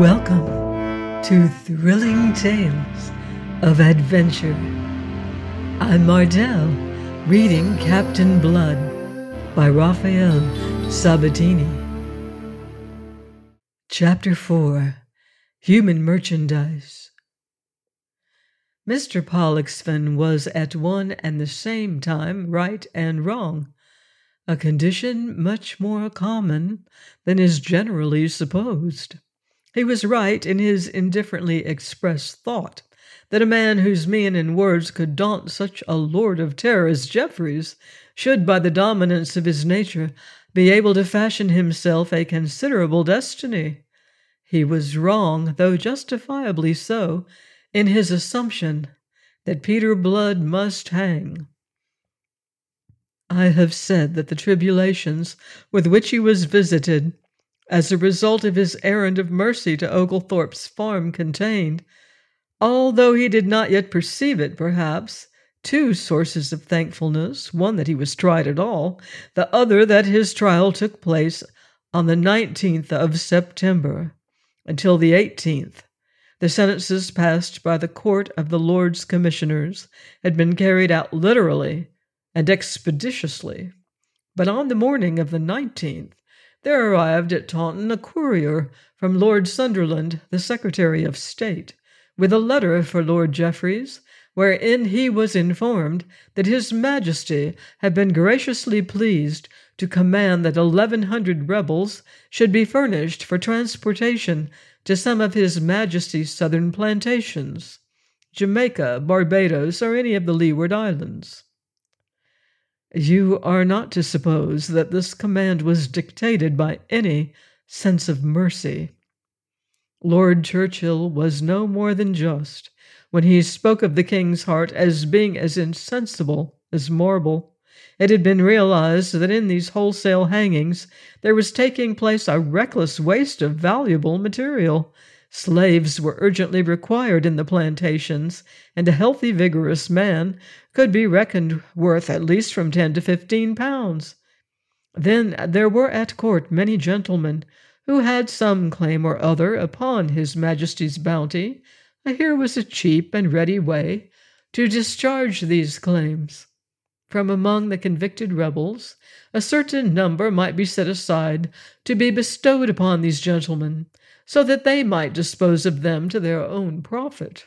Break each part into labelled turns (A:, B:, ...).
A: Welcome to Thrilling Tales of Adventure. I'm Mardell, reading Captain Blood by Raphael Sabatini. Chapter 4, Human Merchandise. Mr. Pollexfen was at one and the same time right and wrong, a condition much more common than is generally supposed. He was right in his indifferently expressed thought that a man whose mien and words could daunt such a lord of terror as Jeffreys should, by the dominance of his nature, be able to fashion himself a considerable destiny. He was wrong, though justifiably so, in his assumption that Peter Blood must hang. I have said that the tribulations with which he was visited as a result of his errand of mercy to Oglethorpe's farm contained, although he did not yet perceive it perhaps, two sources of thankfulness, one that he was tried at all, the other that his trial took place on the 19th of September. Until the 18th, the sentences passed by the court of the Lords Commissioners had been carried out literally and expeditiously. But on the morning of the 19th, there arrived at Taunton a courier from Lord Sunderland, the Secretary of State, with a letter for Lord Jeffreys, wherein he was informed that His Majesty had been graciously pleased to command that 1,100 rebels should be furnished for transportation to some of His Majesty's southern plantations, Jamaica, Barbados, or any of the Leeward Islands. You are not to suppose that this command was dictated by any sense of mercy. Lord Churchill was no more than just when he spoke of the king's heart as being as insensible as marble. It had been realized that in these wholesale hangings there was taking place a reckless waste of valuable material. Slaves were urgently required in the plantations, and a healthy, vigorous man could be reckoned worth at least from 10 to 15 pounds. Then there were at court many gentlemen who had some claim or other upon His Majesty's bounty. Here was a cheap and ready way to discharge these claims. From among the convicted rebels, a certain number might be set aside to be bestowed upon these gentlemen, so that they might dispose of them to their own profit.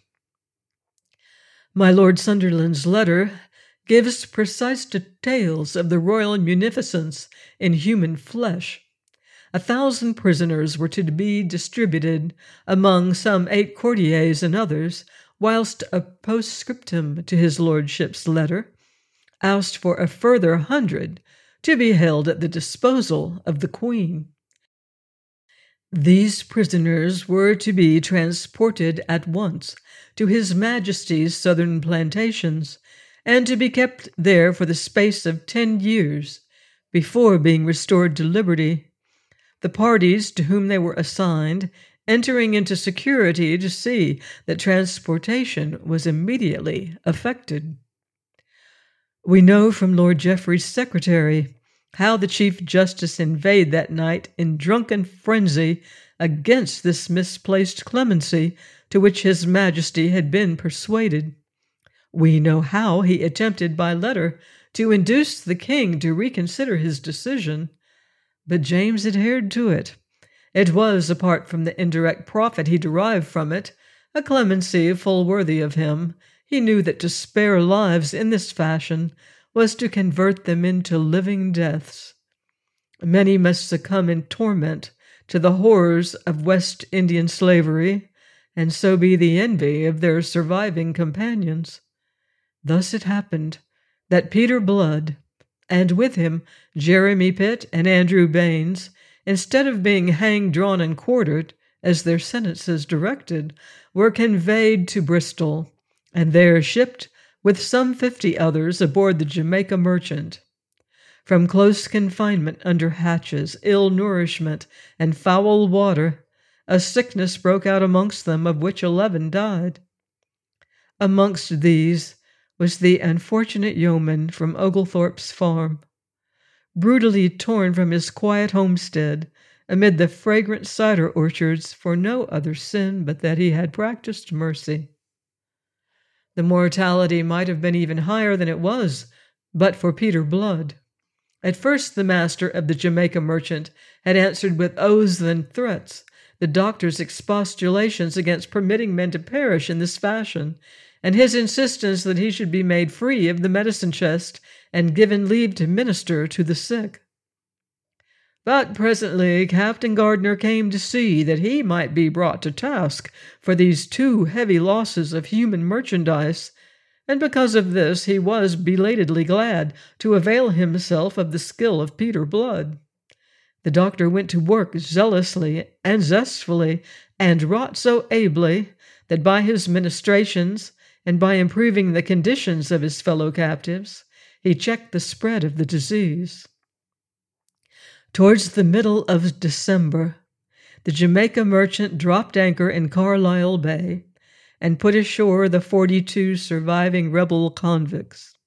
A: My Lord Sunderland's letter gives precise details of the royal munificence in human flesh. 1,000 prisoners were to be distributed among some 8 courtiers and others, whilst a postscriptum to his lordship's letter asked for a further 100 to be held at the disposal of the Queen. These prisoners were to be transported at once to His Majesty's southern plantations, and to be kept there for the space of 10 years, before being restored to liberty, the parties to whom they were assigned entering into security to see that transportation was immediately effected. We know from Lord Jeffreys' secretary how the Chief Justice inveighed that night in drunken frenzy against this misplaced clemency to which His Majesty had been persuaded. We know how he attempted by letter to induce the king to reconsider his decision, but James adhered to it. It was, apart from the indirect profit he derived from it, a clemency full worthy of him. He knew that to spare lives in this fashion was to convert them into living deaths. Many must succumb in torment to the horrors of West Indian slavery, and so be the envy of their surviving companions. Thus it happened that Peter Blood, and with him Jeremy Pitt and Andrew Baines, instead of being hanged, drawn, and quartered, as their sentences directed, were conveyed to Bristol, and there shipped with some 50 others aboard the Jamaica Merchant. From close confinement under hatches, ill nourishment, and foul water, a sickness broke out amongst them, of which 11 died. Amongst these was the unfortunate yeoman from Oglethorpe's farm. Brutally torn from his quiet homestead amid the fragrant cider orchards for no other sin but that he had practiced mercy. The mortality might have been even higher than it was, but for Peter Blood. At first the master of the Jamaica merchant had answered with oaths and threats the doctor's expostulations against permitting men to perish in this fashion, and his insistence that he should be made free of the medicine chest and given leave to minister to the sick. But presently Captain Gardner came to see that he might be brought to task for these too heavy losses of human merchandise, and because of this he was belatedly glad to avail himself of the skill of Peter Blood. The doctor went to work zealously and zestfully, and wrought so ably that by his ministrations and by improving the conditions of his fellow captives, he checked the spread of the disease. Towards the middle of December, the Jamaica merchant dropped anchor in Carlisle Bay and put ashore the 42 surviving rebel convicts.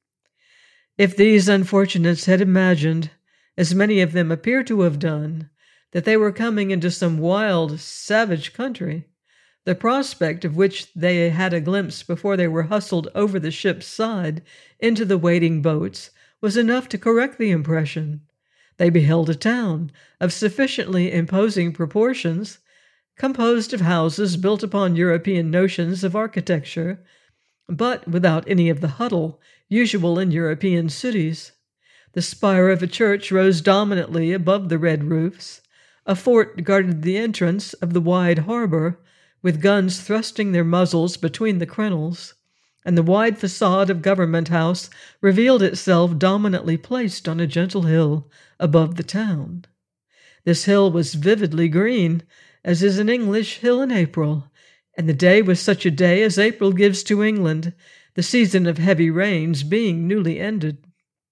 A: If these unfortunates had imagined, as many of them appear to have done, that they were coming into some wild, savage country, the prospect of which they had a glimpse before they were hustled over the ship's side into the waiting boats, was enough to correct the impression. They beheld a town of sufficiently imposing proportions, composed of houses built upon European notions of architecture, but without any of the huddle usual in European cities. The spire of a church rose dominantly above the red roofs. A fort guarded the entrance of the wide harbor, with guns thrusting their muzzles between the crenels, and the wide facade of Government House revealed itself dominantly placed on a gentle hill above the town. This hill was vividly green, as is an English hill in April, and the day was such a day as April gives to England, the season of heavy rains being newly ended.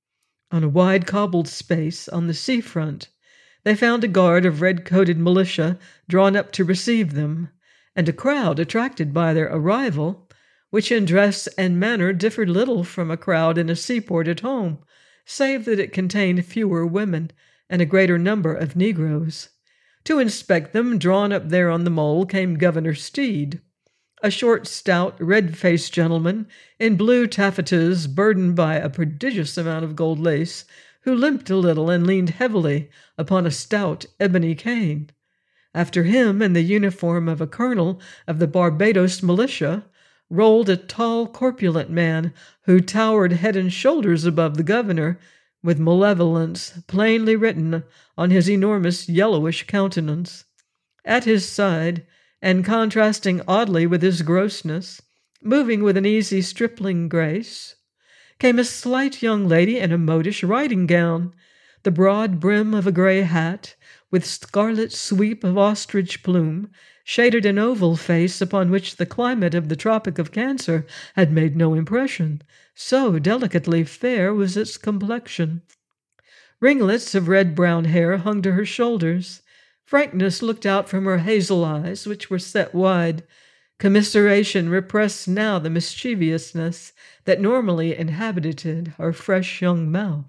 A: On a wide cobbled space on the seafront, they found a guard of red-coated militia drawn up to receive them, and a crowd attracted by their arrival, which in dress and manner differed little from a crowd in a seaport at home, save that it contained fewer women and a greater number of Negroes. To inspect them, drawn up there on the mole, came Governor Steed, a short, stout, red-faced gentleman in blue taffetas burdened by a prodigious amount of gold lace, who limped a little and leaned heavily upon a stout ebony cane. After him, in the uniform of a colonel of the Barbados militia, rolled a tall, corpulent man who towered head and shoulders above the governor, with malevolence plainly written on his enormous yellowish countenance. At his side, and contrasting oddly with his grossness, moving with an easy stripling grace, came a slight young lady in a modish riding gown, the broad brim of a grey hat, with scarlet sweep of ostrich plume, shaded an oval face upon which the climate of the Tropic of Cancer had made no impression, so delicately fair was its complexion. Ringlets of red-brown hair hung to her shoulders. Frankness looked out from her hazel eyes, which were set wide. Commiseration repressed now the mischievousness that normally inhabited her fresh young mouth.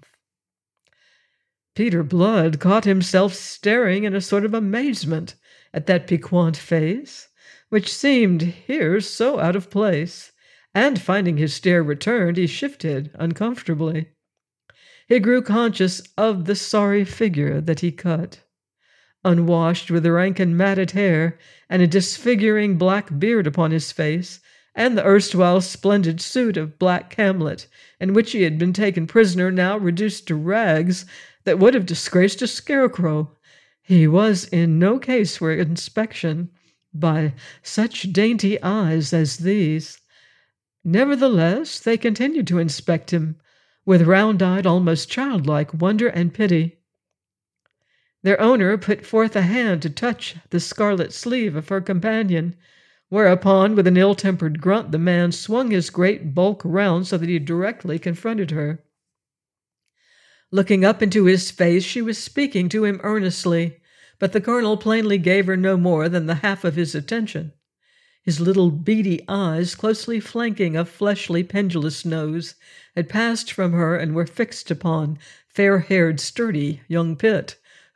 A: Peter Blood caught himself staring in a sort of amazement at that piquant face, which seemed here so out of place, and finding his stare returned, he shifted uncomfortably. He grew conscious of the sorry figure that he cut. Unwashed, with rank and matted hair, and a disfiguring black beard upon his face, and the erstwhile splendid suit of black camlet, in which he had been taken prisoner, now reduced to rags that would have disgraced a scarecrow, he was in no case for inspection by such dainty eyes as these. Nevertheless, they continued to inspect him, with round-eyed, almost childlike wonder and pity. Their owner put forth a hand to touch the scarlet sleeve of her companion, whereupon, with an ill-tempered grunt, the man swung his great bulk round so that he directly confronted her. Looking up into his face, she was speaking to him earnestly, but the colonel plainly gave her no more than the half of his attention. His little beady eyes, closely flanking a fleshly pendulous nose, had passed from her and were fixed upon fair-haired, sturdy young Pitt,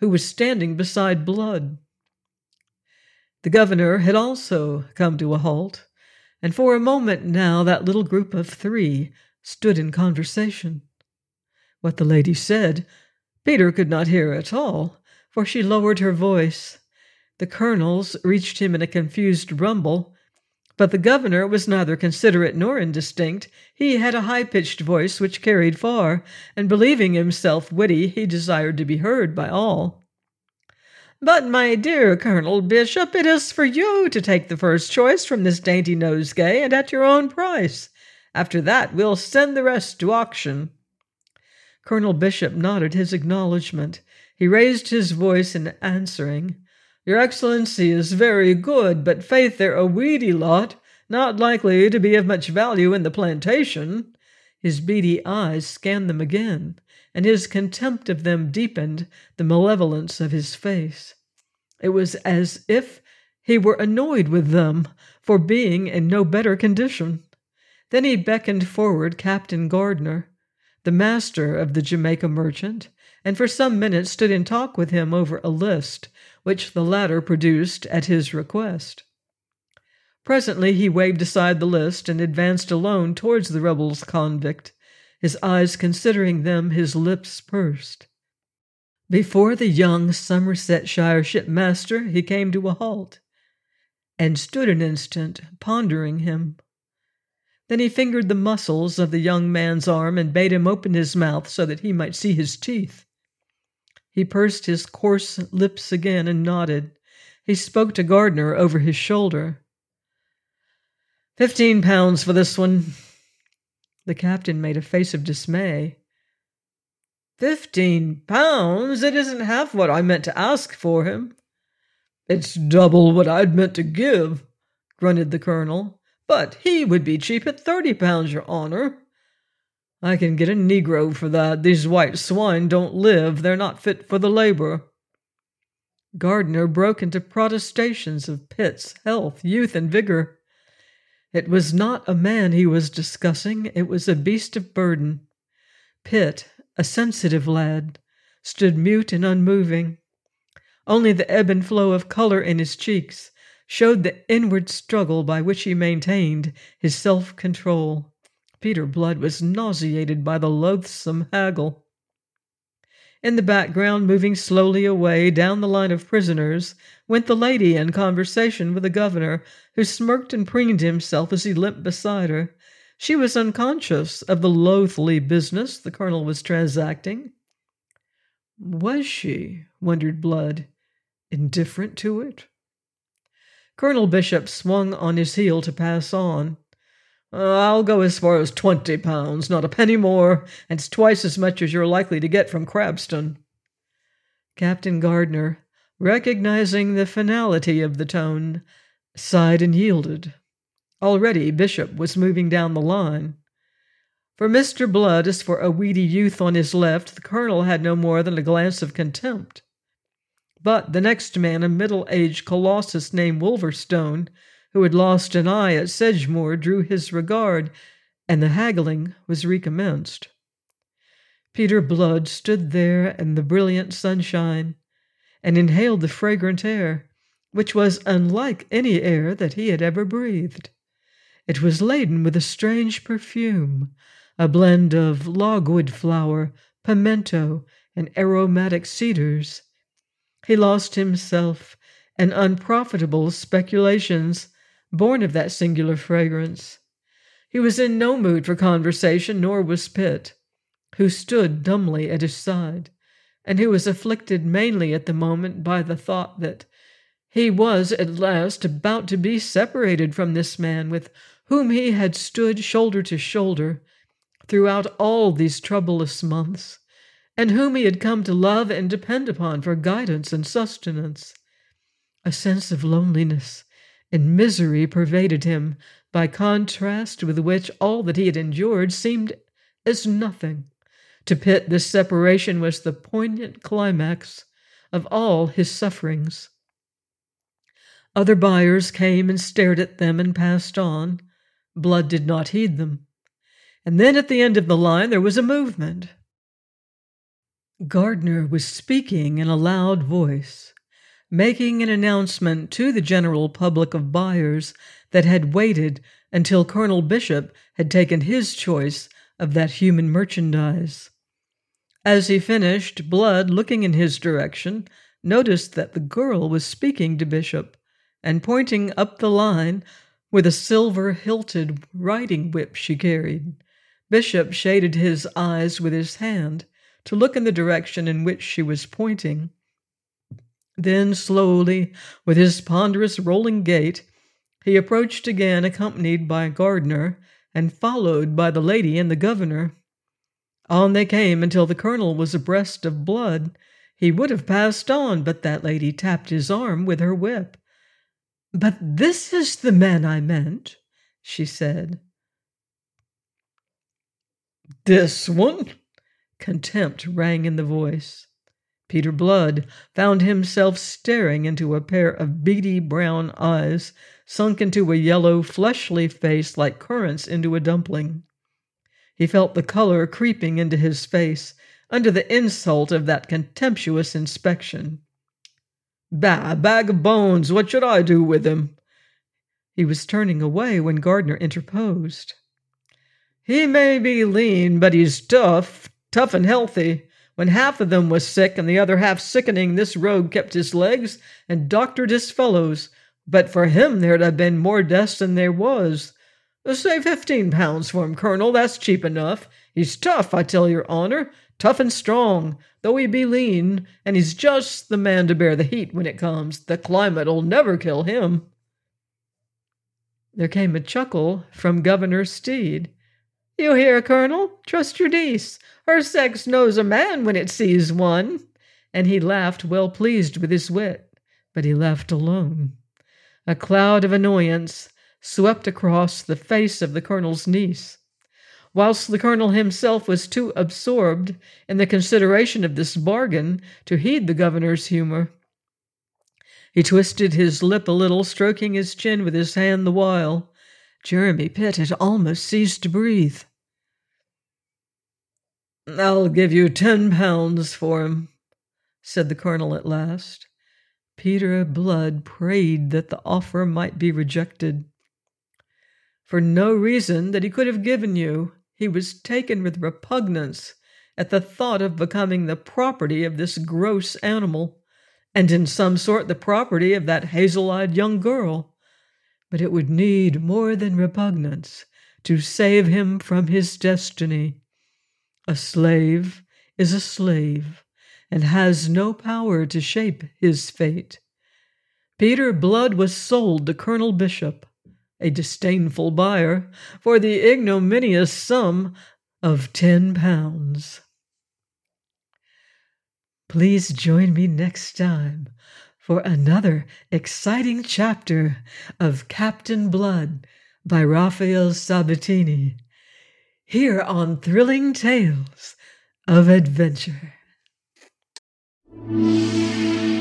A: who was standing beside Blood. The governor had also come to a halt, and for a moment now that little group of three stood in conversation. What the lady said, Peter could not hear at all, for she lowered her voice. The colonel's reached him in a confused rumble, but the governor was neither considerate nor indistinct. He had a high-pitched voice which carried far, and believing himself witty, he desired to be heard by all. "But, my dear Colonel Bishop, it is for you to take the first choice from this dainty nosegay, and at your own price. After that, we'll send the rest to auction." Colonel Bishop nodded his acknowledgment. He raised his voice in answering. "Your Excellency is very good, but faith, they're a weedy lot, not likely to be of much value in the plantation." His beady eyes scanned them again, and his contempt of them deepened the malevolence of his face. It was as if he were annoyed with them for being in no better condition. Then he beckoned forward Captain Gardner, the master of the Jamaica Merchant, and for some minutes stood in talk with him over a list, which the latter produced at his request. Presently he waved aside the list and advanced alone towards the rebels' convict, his eyes considering them, his lips pursed. Before the young Somersetshire shipmaster he came to a halt, and stood an instant pondering him. Then he fingered the muscles of the young man's arm and bade him open his mouth so that he might see his teeth. He pursed his coarse lips again and nodded. He spoke to Gardner over his shoulder. £15 for this one." The captain made a face of dismay. £15? It isn't half what I meant to ask for him." "It's double what I'd meant to give," grunted the colonel. "But he would be cheap at £30, your honor." "I can get a Negro for that. These white swine don't live. They're not fit for the labor." Gardner broke into protestations of Pitt's health, youth, and vigor. It was not a man he was discussing. It was a beast of burden. Pitt, a sensitive lad, stood mute and unmoving. Only the ebb and flow of color in his cheeks showed the inward struggle by which he maintained his self-control. Peter Blood was nauseated by the loathsome haggle. In the background, moving slowly away down the line of prisoners, went the lady in conversation with the governor, who smirked and preened himself as he limped beside her. She was unconscious of the loathly business the colonel was transacting. Was she, wondered Blood, indifferent to it? Colonel Bishop swung on his heel to pass on. "I'll go as far as £20, not a penny more, and it's twice as much as you're likely to get from Crabston." Captain Gardner, recognizing the finality of the tone, sighed and yielded. Already Bishop was moving down the line. For Mr. Blood, as for a weedy youth on his left, the colonel had no more than a glance of contempt. But the next man, a middle-aged colossus named Wolverstone, who had lost an eye at Sedgemoor, drew his regard, and the haggling was recommenced. Peter Blood stood there in the brilliant sunshine and inhaled the fragrant air, which was unlike any air that he had ever breathed. It was laden with a strange perfume, a blend of logwood flower, pimento, and aromatic cedars. He lost himself in unprofitable speculations born of that singular fragrance. He was in no mood for conversation, nor was Pitt, who stood dumbly at his side, and who was afflicted mainly at the moment by the thought that he was at last about to be separated from this man with whom he had stood shoulder to shoulder throughout all these troublous months, and whom he had come to love and depend upon for guidance and sustenance. A sense of loneliness and misery pervaded him, by contrast with which all that he had endured seemed as nothing. To Pitt, this separation was the poignant climax of all his sufferings. Other buyers came and stared at them and passed on. Blood did not heed them. And then at the end of the line there was a movement. Gardner was speaking in a loud voice, making an announcement to the general public of buyers that had waited until Colonel Bishop had taken his choice of that human merchandise. As he finished, Blood, looking in his direction, noticed that the girl was speaking to Bishop and pointing up the line with a silver-hilted riding whip she carried. Bishop shaded his eyes with his hand to look in the direction in which she was pointing. Then, slowly, with his ponderous rolling gait, he approached again, accompanied by Gardner and followed by the lady and the governor. On they came until the colonel was abreast of Blood. He would have passed on, but that lady tapped his arm with her whip. "But this is the man I meant," she said. "This one?" Contempt rang in the voice. Peter Blood found himself staring into a pair of beady brown eyes sunk into a yellow, fleshly face like currants into a dumpling. He felt the color creeping into his face under the insult of that contemptuous inspection. "Bah, bag of bones, what should I do with him?" He was turning away when Gardner interposed. "He may be lean, but he's tough and healthy. When half of them was sick and the other half sickening, this rogue kept his legs and doctored his fellows. But for him there'd have been more deaths than there was. Say £15 for him, Colonel, that's cheap enough. He's tough, I tell your honor, tough and strong, though he be lean, and he's just the man to bear the heat when it comes. The climate'll never kill him." There came a chuckle from Governor Steed. "You hear, Colonel? Trust your niece. Her sex knows a man when it sees one." And he laughed, well pleased with his wit, but he laughed alone. A cloud of annoyance swept across the face of the colonel's niece, whilst the colonel himself was too absorbed in the consideration of this bargain to heed the governor's humor. He twisted his lip a little, stroking his chin with his hand the while. Jeremy Pitt had almost ceased to breathe. "I'll give you £10 for him," said the colonel at last. Peter Blood prayed that the offer might be rejected. For no reason that he could have given you, he was taken with repugnance at the thought of becoming the property of this gross animal, and in some sort the property of that hazel-eyed young girl. But it would need more than repugnance to save him from his destiny. A slave is a slave, and has no power to shape his fate. Peter Blood was sold to Colonel Bishop, a disdainful buyer, for the ignominious sum of £10. Please join me next time for another exciting chapter of Captain Blood by Raphael Sabatini, here on Thrilling Tales of Adventure.